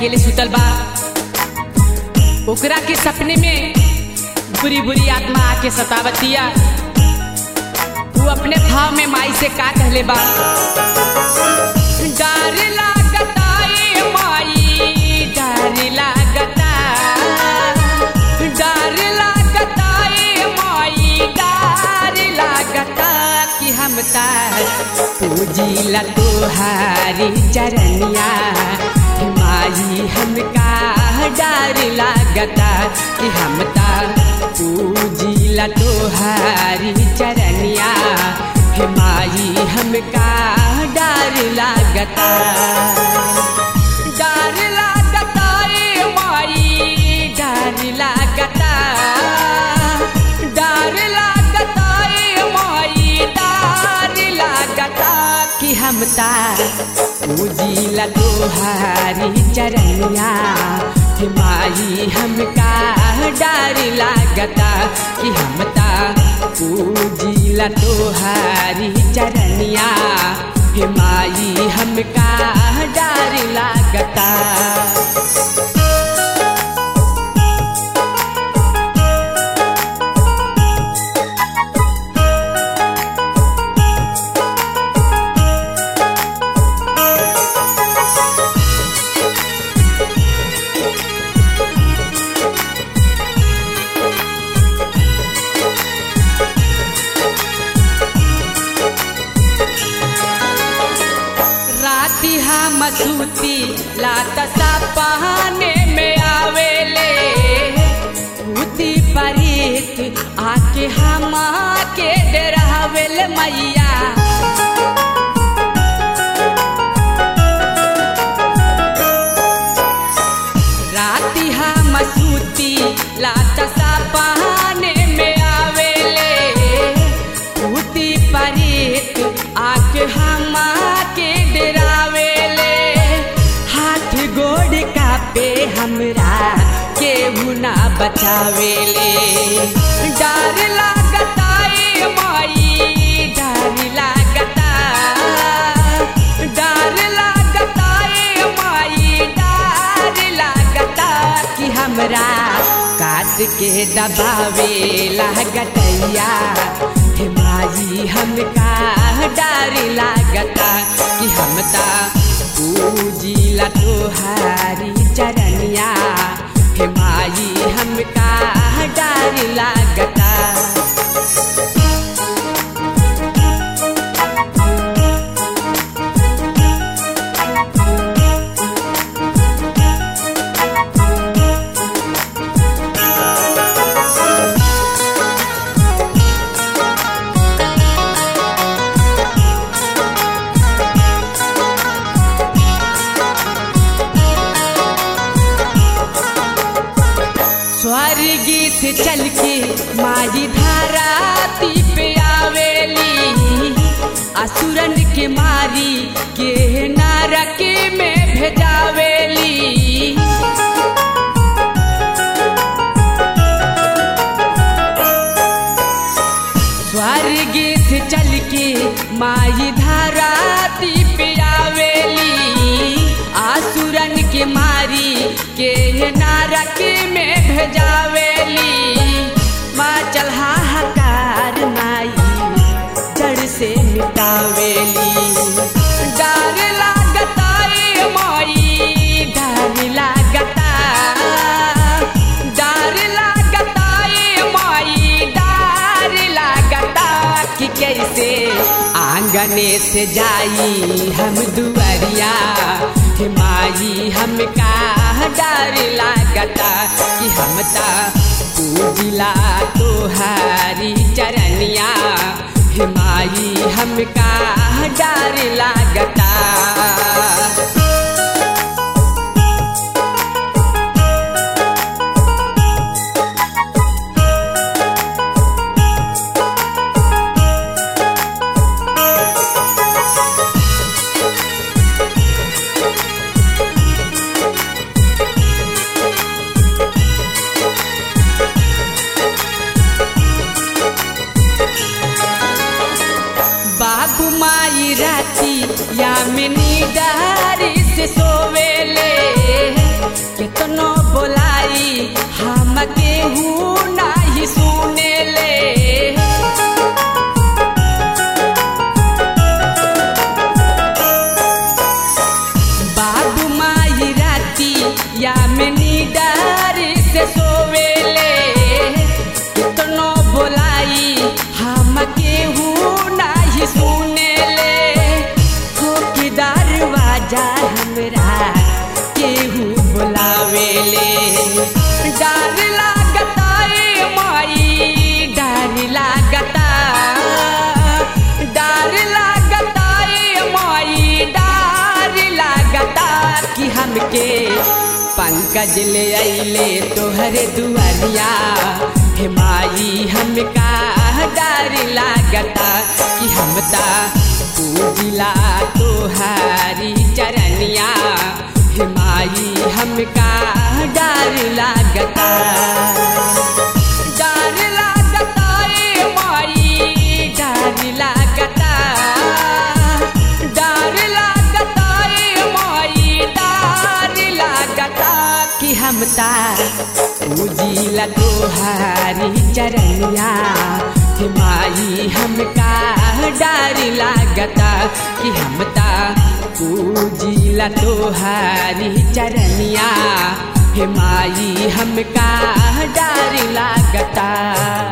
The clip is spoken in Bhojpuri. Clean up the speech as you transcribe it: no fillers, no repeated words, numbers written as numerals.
अकेले सुतल बा। ओकरा के सपने में बुरी बुरी आत्मा आके सतावतिया। वो अपने भाव में माई से का कहले बा, डर लागता ए माई, डर लागता, डर लागता ए माई, डर लागता कि हम पूजिला तोहारी चरनिया। माई हमका डर लागता कि हम पूजिला तोहारी चरनिया। माई हमका डर लागता, डर लागता ए माई, डर लागता, डर लागता ए माई, डर लागता कि हम पूजिला तोहारी चरनिया। माई हमका डर लागता कि हम पूजिला तोहारी चरनिया। माई हमका डर लागता। मसूती लाता सपने में आवेले, भूती परीत आके हम के डरावेले मैया। राती हम मसूती लाता सपने में आवेले, भूती परीत आके हम के डरावेले। गोड़ का पे हमरा केहू ना बचावेले, डर लागता ए माई, डर लागता, डर लागता ए माई, डर लागता कि हमरा काट के दबावे लागतैया। माई हमका डर लागता कि हम पूजिला तोहारी चरनिया। माई हमका डर लागता। स्वर्गी से चल के माई धराती पे आवेली, असुरन के मारी के नरक में भेजावेली। स्वर्गी से चल के माई धराती पे आवेली, असुरन के मारी के नरक में भेजावेली। माँ चल हाहाकार माई जड़ से मिटावेली, डर लागता ए माई, डर लागता, डर लागता ए माई, डर लागता कि कैसे आंगने से जाई हम दुआरिया। माई हमका डर लागता कि हम पूजिला तोहारी चरनिया। माई हमका डर लागता। बाबू माई राती या में नींद बोलाई हम केहू नाही सुने ले। बाबू माई राती या में निडर से सोवेले, कितनो बोलाई हम केहू नाही सुने ले। हो कि दरवाजा हमरा केहू बुलावेले, डर लागता ए माई डर लागता, डर लागता ए माई डर लागता कि हमके पंकज ले अइले तोहरे दुआरिया। हे माई हमका डर लागता कि हमता पूजिला तोहारी चरनिया। हे माई हमका डर लागता, डर लागता ए माई डर लागता, डर लागता ए माई डर लागता कि हमता पूजिला तोहारी चरनिया। हे माई हमका डर लागता कि हमता पूजिला तोहारी चरनिया। हे माई हमका डर लागता।